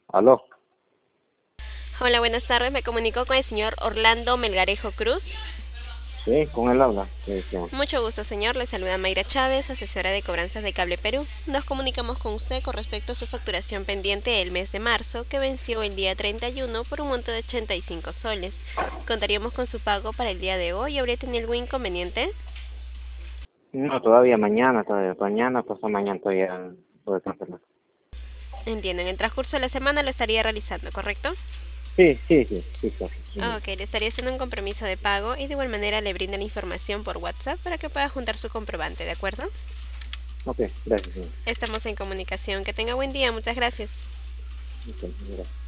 Aló, Hola, buenas tardes. Me comunico con el señor Orlando Melgarejo Cruz. sí, con él habla. ¿Qué decíamos? Mucho gusto, señor. Le saluda Mayra Chávez, asesora de cobranzas de Cable Perú. Nos comunicamos con usted con respecto a su facturación pendiente del mes de marzo, que venció el día 31 por un monto de 85 soles. Contaríamos con su pago para el día de hoy. ¿Habría tenido algún inconveniente? No, todavía mañana, pasado mañana todavía puede cancelar. Entiendo, en el transcurso de la semana lo estaría realizando, ¿correcto? Sí, claro. Sí. Ok, le estaría haciendo un compromiso de pago y de igual manera le brinda la información por WhatsApp para que pueda juntar su comprobante, ¿de acuerdo? Ok, gracias, señor. Estamos en comunicación. Que tenga buen día. Muchas gracias. Ok, gracias.